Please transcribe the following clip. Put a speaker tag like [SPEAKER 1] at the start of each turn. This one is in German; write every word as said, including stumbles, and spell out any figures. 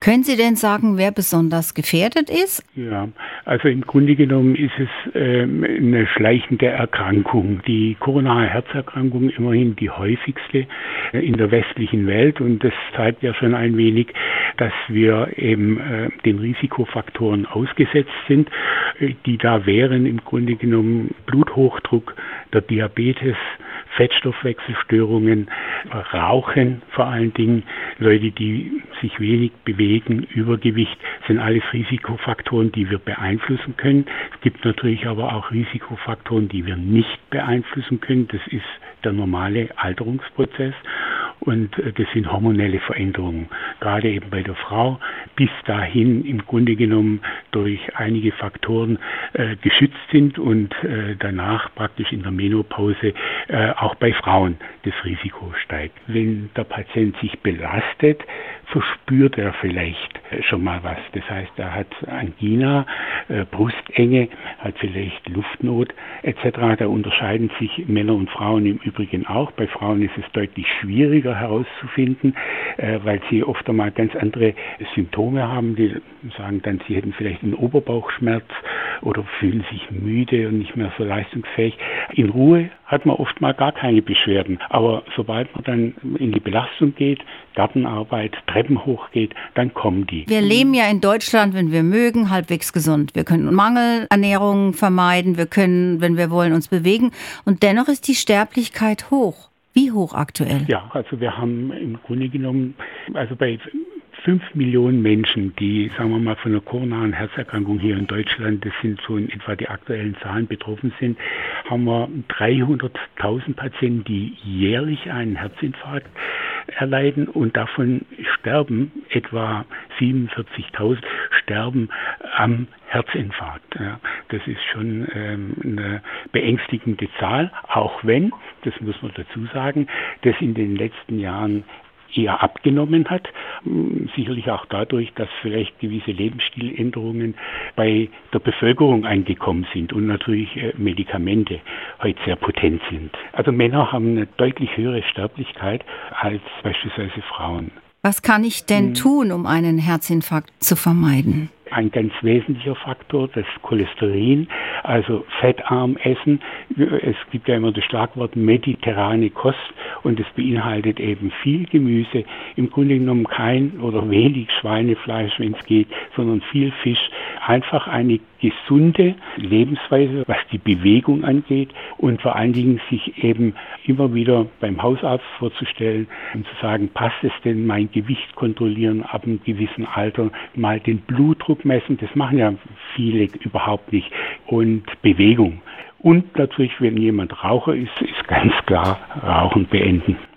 [SPEAKER 1] Können Sie denn sagen, wer besonders gefährdet ist?
[SPEAKER 2] Ja, also im Grunde genommen ist es ähm, eine schleichende Erkrankung. Die koronare Herzerkrankung immerhin die häufigste in der westlichen Welt, und das zeigt ja schon ein wenig, dass wir eben äh, den Risikofaktoren ausgesetzt sind, äh, die da wären im Grunde genommen Bluthochdruck, der Diabetes, Fettstoffwechselstörungen, Rauchen vor allen Dingen, Leute, die sich wenig bewegen, Übergewicht, sind alles Risikofaktoren, die wir beeinflussen können. Es gibt natürlich aber auch Risikofaktoren, die wir nicht beeinflussen können. Das ist der normale Alterungsprozess. Und das sind hormonelle Veränderungen, gerade eben bei der Frau, bis dahin im Grunde genommen durch einige Faktoren äh, geschützt sind und äh, danach praktisch in der Menopause äh, auch bei Frauen das Risiko steigt. Wenn der Patient sich belastet, verspürt er vielleicht schon mal was. Das heißt, er hat Angina, äh, Brustenge, hat vielleicht Luftnot et cetera. Da unterscheiden sich Männer und Frauen im Übrigen auch. Bei Frauen ist es deutlich schwieriger herauszufinden, äh, weil sie oft einmal ganz andere Symptome haben. Die sagen dann, sie hätten vielleicht einen Oberbauchschmerz oder fühlen sich müde und nicht mehr so leistungsfähig. In Ruhe hat man oft mal gar keine Beschwerden. Aber sobald man dann in die Belastung geht, Gartenarbeit, Treppen hochgeht, dann kommen die.
[SPEAKER 1] Wir leben ja in Deutschland, wenn wir mögen, halbwegs gesund. Wir können Mangelernährung vermeiden, wir können, wenn wir wollen, uns bewegen. Und dennoch ist die Sterblichkeit hoch. Wie hoch aktuell?
[SPEAKER 2] Ja, also wir haben im Grunde genommen, also bei fünf Millionen Menschen, die, sagen wir mal, von einer koronaren Herzerkrankung hier in Deutschland, das sind so in etwa die aktuellen Zahlen, betroffen sind, haben wir dreihunderttausend Patienten, die jährlich einen Herzinfarkt erleiden, und davon sterben etwa siebenundvierzigtausend sterben am Herzinfarkt. Ja, das ist schon ähm, eine beängstigende Zahl, auch wenn, das muss man dazu sagen, das in den letzten Jahren eher abgenommen hat. Sicherlich auch dadurch, dass vielleicht gewisse Lebensstiländerungen bei der Bevölkerung angekommen sind und natürlich Medikamente heute sehr potent sind. Also Männer haben eine deutlich höhere Sterblichkeit als beispielsweise Frauen.
[SPEAKER 1] Was kann ich denn hm. tun, um einen Herzinfarkt zu vermeiden?
[SPEAKER 2] Ein ganz wesentlicher Faktor, das Cholesterin, also fettarm essen. Es gibt ja immer das Schlagwort mediterrane Kost, und es beinhaltet eben viel Gemüse, im Grunde genommen kein oder wenig Schweinefleisch, wenn es geht, sondern viel Fisch. Einfach eine gesunde Lebensweise, was die Bewegung angeht, und vor allen Dingen sich eben immer wieder beim Hausarzt vorzustellen und zu sagen, passt es denn, mein Gewicht kontrollieren ab einem gewissen Alter, mal den Blutdruck messen, das machen ja viele überhaupt nicht, und Bewegung. Und natürlich, wenn jemand Raucher ist, ist ganz klar, Rauchen beenden.